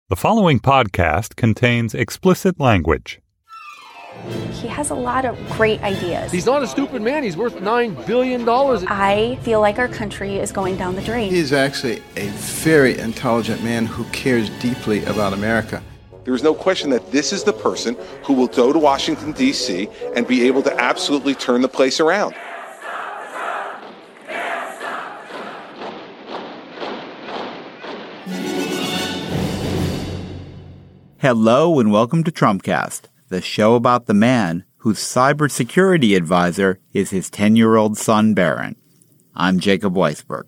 The following podcast contains explicit language. He has a lot of great ideas. He's not a stupid man. He's worth $9 billion. I feel like our country is going down the drain. He's actually a very intelligent man who cares deeply about America. There is no question that this is the person who will go to Washington, D.C. and be able to absolutely turn the place around. Hello and welcome to Trumpcast, the show about the man whose cybersecurity advisor is his 10-year-old son, Barron. I'm Jacob Weisberg.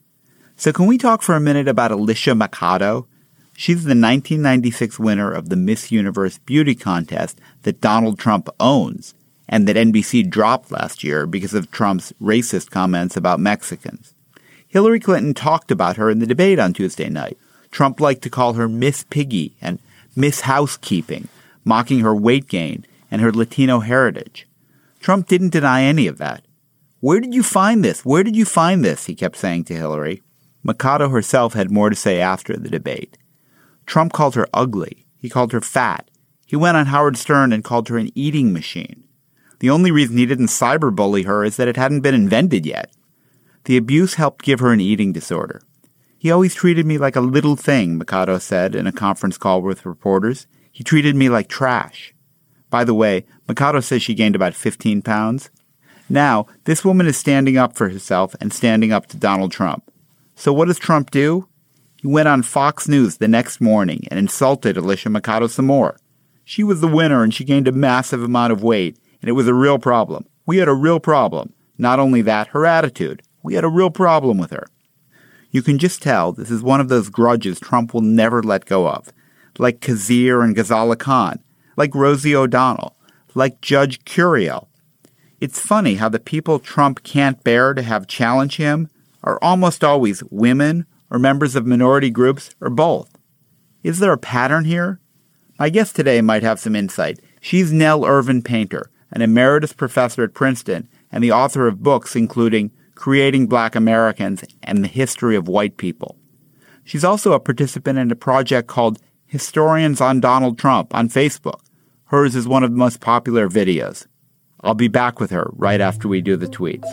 So can we talk for a minute about Alicia Mercado? She's the 1996 winner of the Miss Universe beauty contest that Donald Trump owns and that NBC dropped last year because of Trump's racist comments about Mexicans. Hillary Clinton talked about her in the debate on Tuesday night. Trump liked to call her Miss Piggy and Miss Housekeeping, mocking her weight gain and her Latino heritage. Trump didn't deny any of that. "Where did you find this? Where did you find this?" he kept saying to Hillary. Mercado herself had more to say after the debate. Trump called her ugly. He called her fat. He went on Howard Stern and called her an eating machine. The only reason he didn't cyberbully her is that it hadn't been invented yet. The abuse helped give her an eating disorder. "He always treated me like a little thing," Mercado said in a conference call with reporters. "He treated me like trash." By the way, Mercado says she gained about 15 pounds. Now, this woman is standing up for herself and standing up to Donald Trump. So what does Trump do? He went on Fox News the next morning and insulted Alicia Mercado some more. She was the winner and she gained a massive amount of weight, and it was a real problem. We had a real problem. Not only that, her attitude. We had a real problem with her. You can just tell this is one of those grudges Trump will never let go of. Like Kazir and Ghazala Khan. Like Rosie O'Donnell. Like Judge Curiel. It's funny how the people Trump can't bear to have challenge him are almost always women or members of minority groups or both. Is there a pattern here? My guest today might have some insight. She's Nell Irvin Painter, an emeritus professor at Princeton and the author of books including Creating Black Americans and the History of White People. She's also a participant in a project called Historians on Donald Trump on Facebook. Hers is one of the most popular videos. I'll be back with her right after we do the tweets.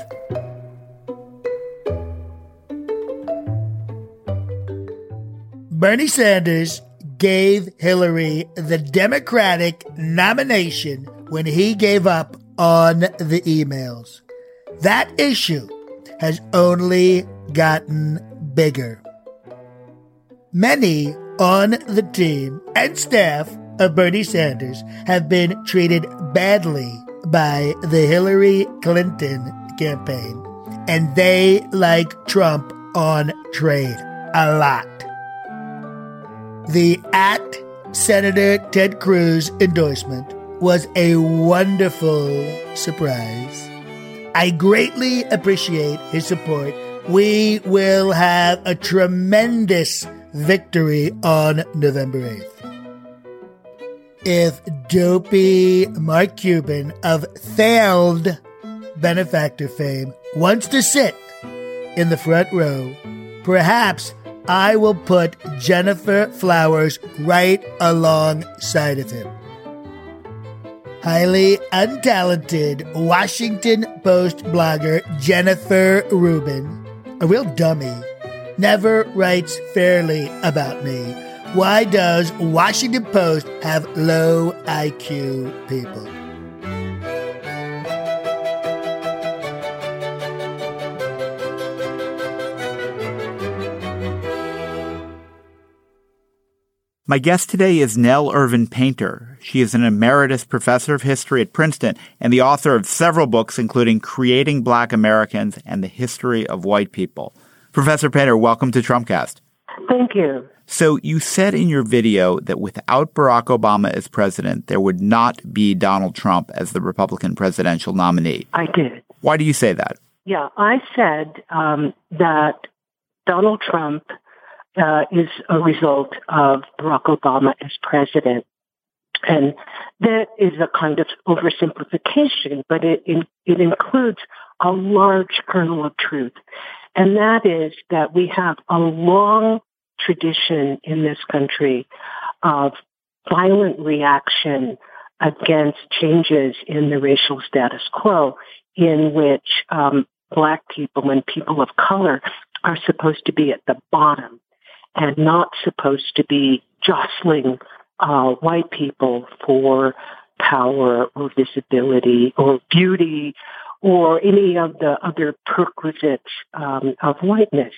Bernie Sanders gave Hillary the Democratic nomination when he gave up on the emails. That issue has only gotten bigger. Many on the team and staff of Bernie Sanders have been treated badly by the Hillary Clinton campaign, and they like Trump on trade a lot. The Senator Ted Cruz endorsement was a wonderful surprise. I greatly appreciate his support. We will have a tremendous victory on November 8th. If dopey Mark Cuban of failed benefactor fame wants to sit in the front row, perhaps I will put Jennifer Flowers right alongside of him. Highly untalented Washington Post blogger Jennifer Rubin, a real dummy, never writes fairly about me. Why does Washington Post have low IQ people? My guest today is Nell Irvin Painter. She is an emeritus professor of history at Princeton and the author of several books, including Creating Black Americans and the History of White People. Professor Painter, welcome to Trumpcast. Thank you. So you said in your video that without Barack Obama as president, there would not be Donald Trump as the Republican presidential nominee. I did. Why do you say that? Yeah, I said that Donald Trump is a result of Barack Obama as president. And that is a kind of oversimplification, but it includes a large kernel of truth. And that is that we have a long tradition in this country of violent reaction against changes in the racial status quo in which Black people and people of color are supposed to be at the bottom and not supposed to be jostling white people for power or visibility or beauty or any of the other perquisites of whiteness.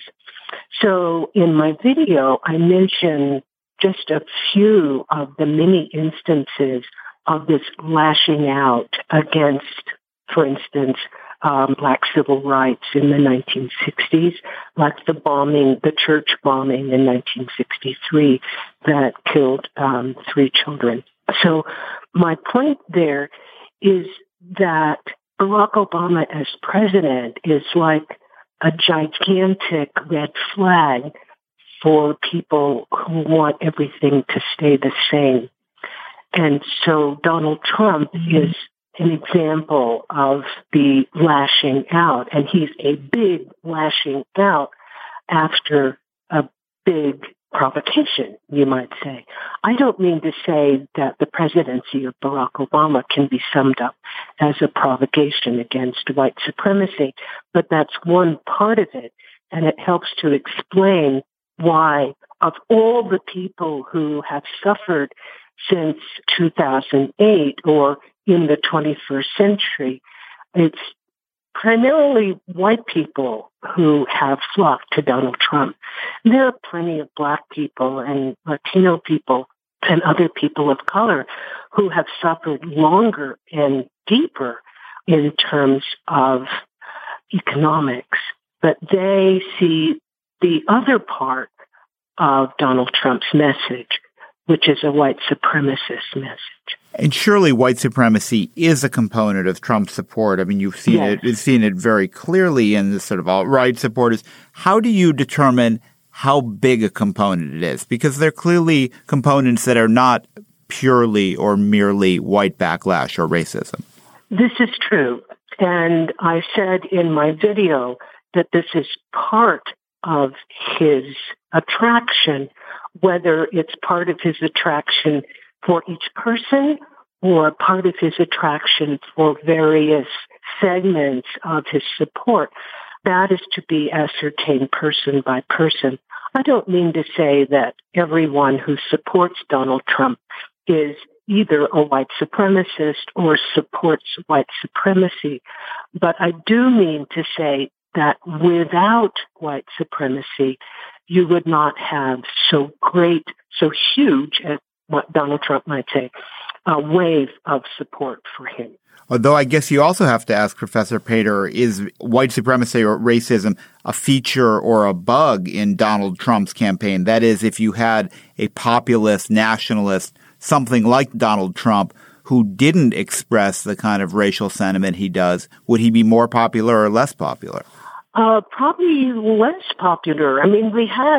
So in my video, I mentioned just a few of the many instances of this lashing out against, for instance, Black civil rights in the 1960s, like the church bombing in 1963 that killed 3 children. So my point there is that Barack Obama as president is like a gigantic red flag for people who want everything to stay the same. And so Donald Trump is an example of the lashing out, and he's a big lashing out after a big provocation, you might say. I don't mean to say that the presidency of Barack Obama can be summed up as a provocation against white supremacy, but that's one part of it, and it helps to explain why, of all the people who have suffered since 2008 or in the 21st century, it's primarily white people who have flocked to Donald Trump. There are plenty of Black people and Latino people and other people of color who have suffered longer and deeper in terms of economics, but they see the other part of Donald Trump's message, which is a white supremacist message. And surely white supremacy is a component of Trump's support. I mean, you've seen it very clearly in the sort of alt-right supporters. How do you determine how big a component it is? Because there are clearly components that are not purely or merely white backlash or racism. This is true. And I said in my video that this is part of his attraction, whether it's part of his attraction for each person or part of his attraction for various segments of his support. That is to be ascertained person by person. I don't mean to say that everyone who supports Donald Trump is either a white supremacist or supports white supremacy, but I do mean to say that without white supremacy, you would not have so huge, as what Donald Trump might say, a wave of support for him. Although I guess you also have to ask, Professor Pater, is white supremacy or racism a feature or a bug in Donald Trump's campaign? That is, if you had a populist, nationalist, something like Donald Trump, who didn't express the kind of racial sentiment he does, would he be more popular or less popular? Probably less popular. I mean, we had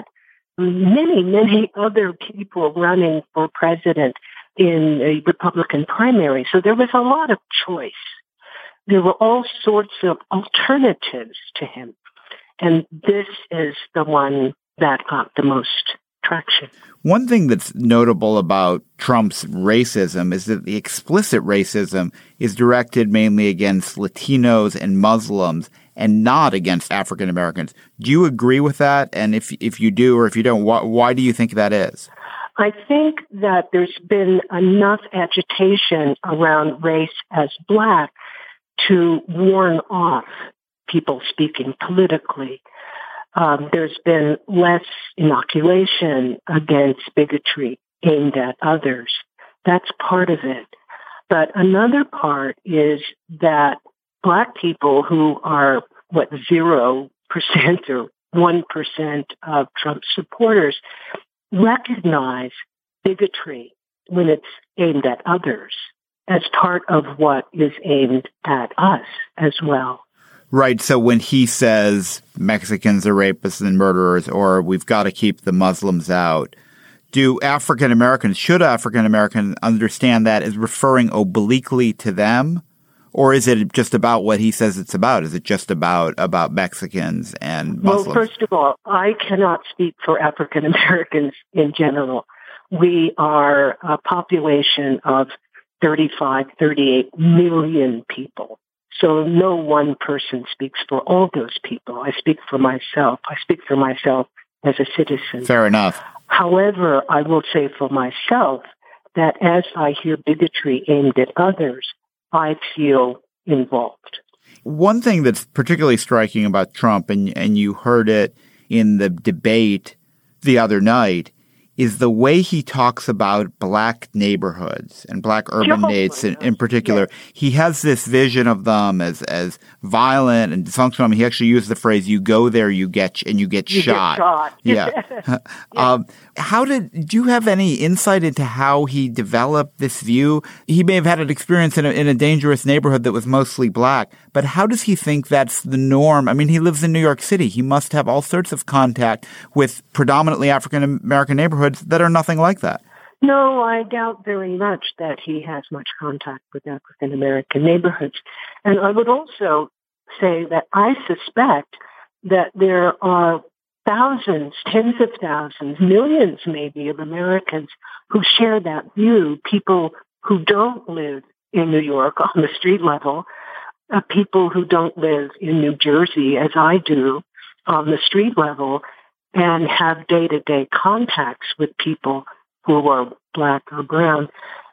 many other people running for president in a Republican primary, so there was a lot of choice. There were all sorts of alternatives to him, and this is the one that got the most traction. One thing that's notable about Trump's racism is that the explicit racism is directed mainly against Latinos and Muslims and not against African Americans. Do you agree with that? And if you do or if you don't, why do you think that is? I think that there's been enough agitation around race as Black to warn off people speaking politically. There's been less inoculation against bigotry aimed at others. That's part of it. But another part is that Black people who are, 0% or 1% of Trump supporters recognize bigotry when it's aimed at others as part of what is aimed at us as well. Right. So when he says Mexicans are rapists and murderers, or we've got to keep the Muslims out, should African Americans understand that as referring obliquely to them? Or is it just about what he says it's about? Is it just about Mexicans and Muslims? Well, first of all, I cannot speak for African Americans in general. We are a population of 38 million people. So no one person speaks for all those people. I speak for myself. I speak for myself as a citizen. Fair enough. However, I will say for myself that as I hear bigotry aimed at others, I feel involved. One thing that's particularly striking about Trump, and you heard it in the debate the other night, is the way he talks about black neighborhoods and black urban neighborhoods in particular. Yes. He has this vision of them as violent and dysfunctional. I mean, he actually used the phrase, you go there, you get shot. Yeah. Do you have any insight into how he developed this view? He may have had an experience in a dangerous neighborhood that was mostly black, but how does he think that's the norm? I mean, he lives in New York City. He must have all sorts of contact with predominantly African-American neighborhoods that are nothing like that. No, I doubt very much that he has much contact with African-American neighborhoods. And I would also say that I suspect that there are thousands, tens of thousands, millions maybe of Americans who share that view, people who don't live in New York on the street level, people who don't live in New Jersey, as I do, on the street level, and have day-to-day contacts with people who are black or brown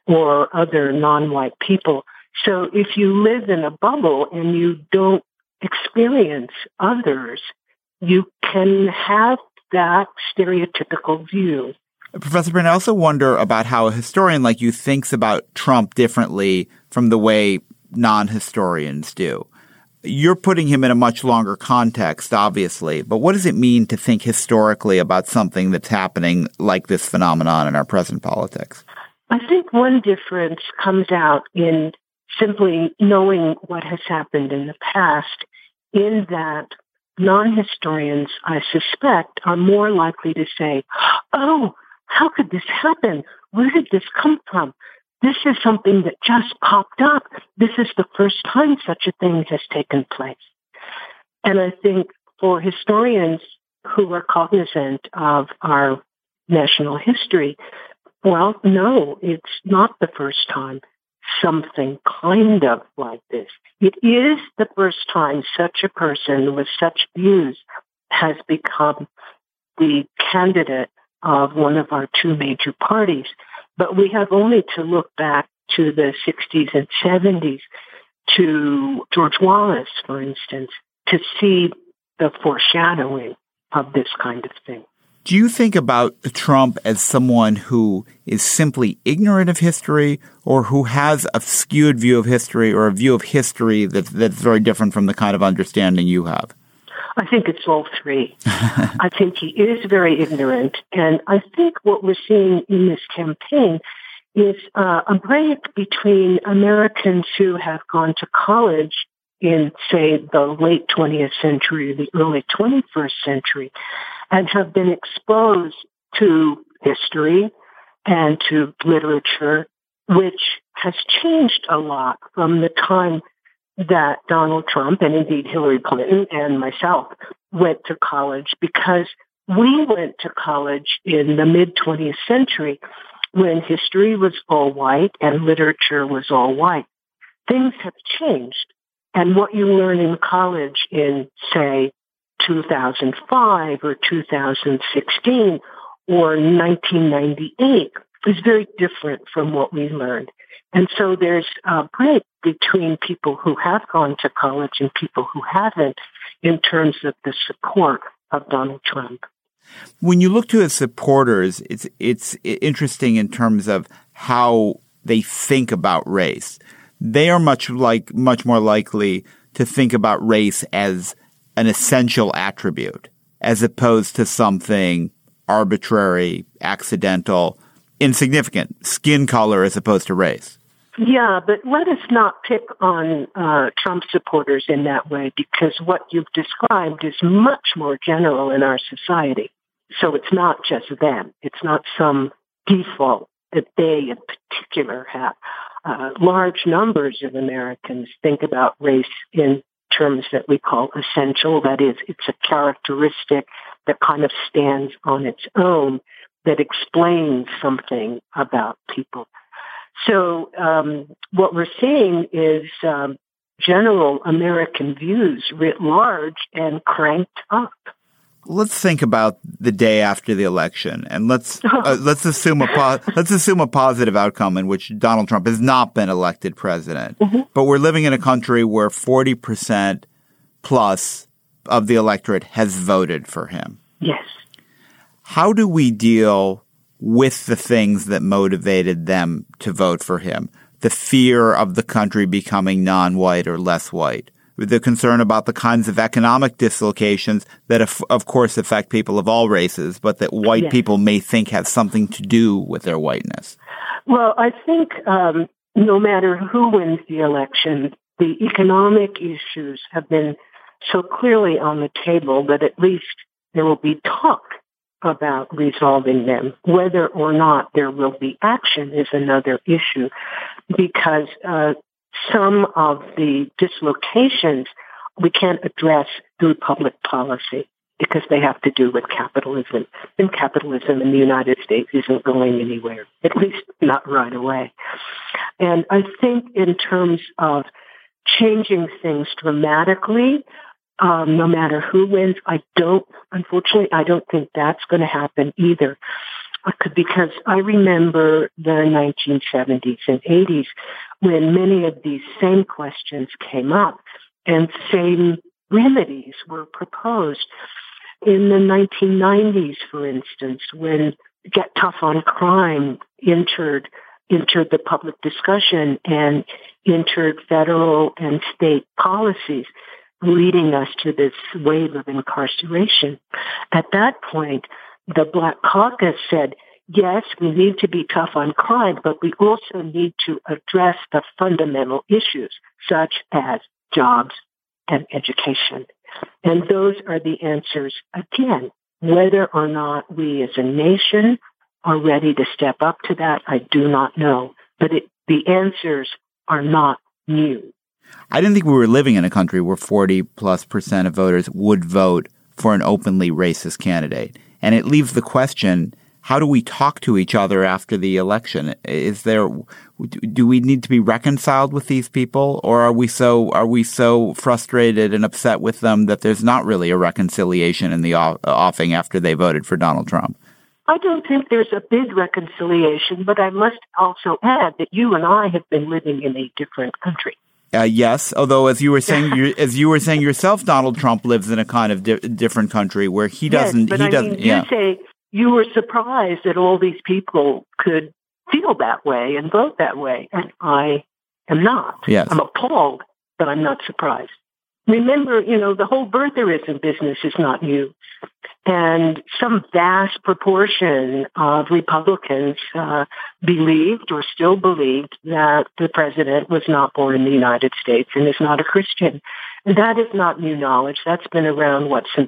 or other non-white people. So if you live in a bubble and you don't experience others, you can have that stereotypical view. Professor Brin, I also wonder about how a historian like you thinks about Trump differently from the way non-historians do. You're putting him in a much longer context, obviously, but what does it mean to think historically about something that's happening like this phenomenon in our present politics? I think one difference comes out in simply knowing what has happened in the past, in that non-historians, I suspect, are more likely to say, oh, how could this happen? Where did this come from? This is something that just popped up. This is the first time such a thing has taken place. And I think for historians who are cognizant of our national history, well, no, it's not the first time something kind of like this. It is the first time such a person with such views has become the candidate of one of our two major parties. But we have only to look back to the 60s and 70s, to George Wallace, for instance, to see the foreshadowing of this kind of thing. Do you think about Trump as someone who is simply ignorant of history, or who has a skewed view of history, or a view of history that's very different from the kind of understanding you have? I think it's all three. I think he is very ignorant. And I think what we're seeing in this campaign is a break between Americans who have gone to college in, say, the late 20th century or the early 21st century and have been exposed to history and to literature, which has changed a lot from the time that Donald Trump and indeed Hillary Clinton and myself went to college, because we went to college in the mid-20th century when history was all white and literature was all white. Things have changed. And what you learn in college in, say, 2005 or 2016 or 1998 is very different from what we learned. And so there's a break between people who have gone to college and people who haven't in terms of the support of Donald Trump. When you look to his supporters, it's interesting in terms of how they think about race. They are much more likely to think about race as an essential attribute, as opposed to something arbitrary, accidental, insignificant, skin color as opposed to race. Yeah, but let us not pick on Trump supporters in that way, because what you've described is much more general in our society. So it's not just them. It's not some default that they in particular have. Large numbers of Americans think about race in terms that we call essential. That is, it's a characteristic that kind of stands on its own. that explains something about people. So what we're seeing is general American views writ large and cranked up. Let's think about the day after the election, and let's assume a positive outcome in which Donald Trump has not been elected president. Mm-hmm. But we're living in a country where 40% plus of the electorate has voted for him. Yes. How do we deal with the things that motivated them to vote for him? The fear of the country becoming non-white or less white. The concern about the kinds of economic dislocations that, of course, affect people of all races, but that white people may think have something to do with their whiteness. Well, I think no matter who wins the election, the economic issues have been so clearly on the table that at least there will be talk about resolving them. Whether or not there will be action is another issue, because some of the dislocations we can't address through public policy because they have to do with capitalism. And capitalism in the United States isn't going anywhere, at least not right away. And I think in terms of changing things dramatically, no matter who wins, I don't think that's going to happen either. Because I remember the 1970s and 80s when many of these same questions came up and same remedies were proposed. In the 1990s, for instance, when Get Tough on Crime entered the public discussion and entered federal and state policies, leading us to this wave of incarceration. At that point, the Black Caucus said, yes, we need to be tough on crime, but we also need to address the fundamental issues, such as jobs and education. And those are the answers, again, whether or not we as a nation are ready to step up to that, I do not know. But the answers are not new. I didn't think we were living in a country where 40+% of voters would vote for an openly racist candidate. And it leaves the question, how do we talk to each other after the election? Do we need to be reconciled with these people, or are we so frustrated and upset with them that there's not really a reconciliation in the offing after they voted for Donald Trump? I don't think there's a big reconciliation, but I must also add that you and I have been living in a different country. Yes, although as you were saying yourself, Donald Trump lives in a kind of different country where he doesn't. Yes, but you say you were surprised that all these people could feel that way and vote that way, and I am not. Yes. I'm appalled, but I'm not surprised. Remember, the whole birtherism business is not new. And some vast proportion of Republicans believed or still believed that the president was not born in the United States and is not a Christian. And that is not new knowledge. That's been around, since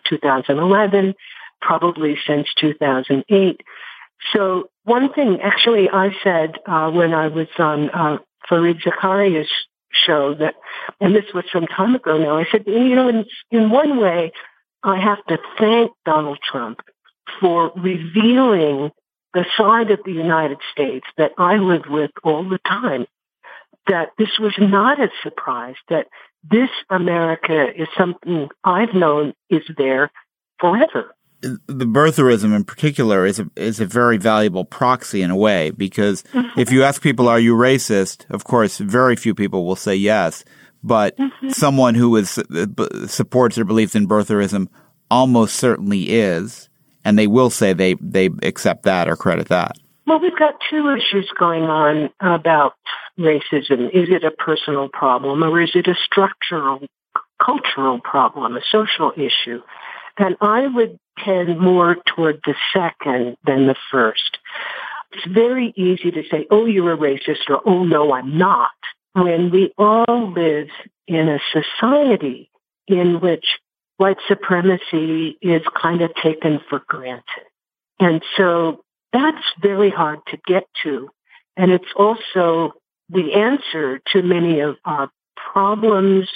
2011, probably since 2008. So one thing, actually, I said when I was on Fareed Zakaria's show that, and this was some time ago now, I said, in one way, I have to thank Donald Trump for revealing the side of the United States that I live with all the time, that this was not a surprise, that this America is something I've known is there forever. The birtherism in particular is a very valuable proxy in a way, because if you ask people, are you racist? Of course, very few people will say yes. But someone who supports or believes in birtherism almost certainly is, and they will say they accept that or credit that. Well, we've got two issues going on about racism. Is it a personal problem, or is it a structural, cultural problem, a social issue? And I would tend more toward the second than the first. It's very easy to say, oh, you're a racist, or oh, no, I'm not, when we all live in a society in which white supremacy is kind of taken for granted. And so that's very hard to get to. And it's also the answer to many of our problems,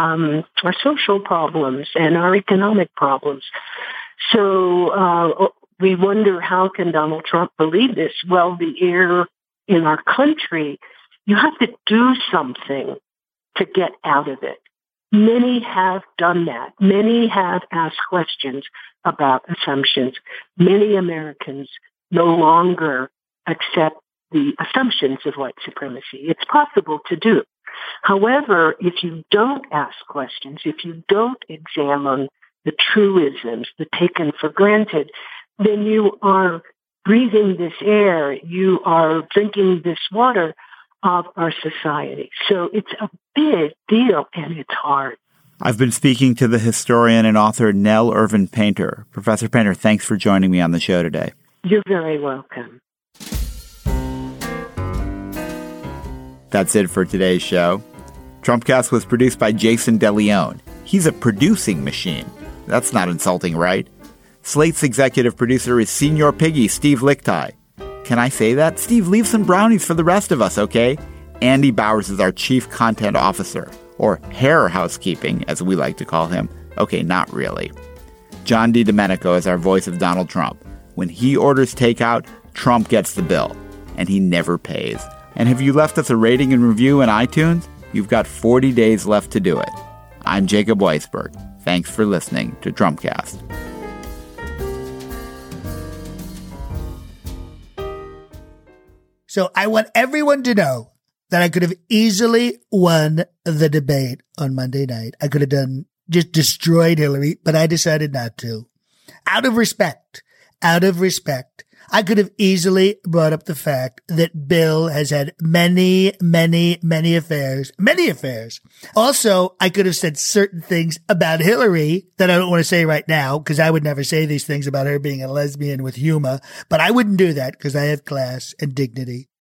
our social problems and our economic problems. So we wonder, how can Donald Trump believe this? Well, the air in our country, you have to do something to get out of it. Many have done that. Many have asked questions about assumptions. Many Americans no longer accept the assumptions of white supremacy. It's possible to do. However, if you don't ask questions, if you don't examine the truisms, the taken for granted, then you are breathing this air, you are drinking this water of our society. So it's a big deal, and it's hard. I've been speaking to the historian and author Nell Irvin Painter. Professor Painter, thanks for joining me on the show today. You're very welcome. That's it for today's show. Trumpcast was produced by Jason DeLeon. He's a producing machine. That's not insulting, right? Slate's executive producer is Senior Piggy, Steve Lickteig. Can I say that? Steve, leave some brownies for the rest of us, okay? Andy Bowers is our chief content officer, or hair housekeeping, as we like to call him. Okay, not really. John DiDomenico is our voice of Donald Trump. When he orders takeout, Trump gets the bill, and he never pays. And have you left us a rating and review in iTunes? You've got 40 days left to do it. I'm Jacob Weisberg. Thanks for listening to Trumpcast. So I want everyone to know that I could have easily won the debate on Monday night. I could have just destroyed Hillary, but I decided not to. Out of respect, I could have easily brought up the fact that Bill has had many affairs. Also, I could have said certain things about Hillary that I don't want to say right now, because I would never say these things about her being a lesbian with humor, but I wouldn't do that because I have class and dignity.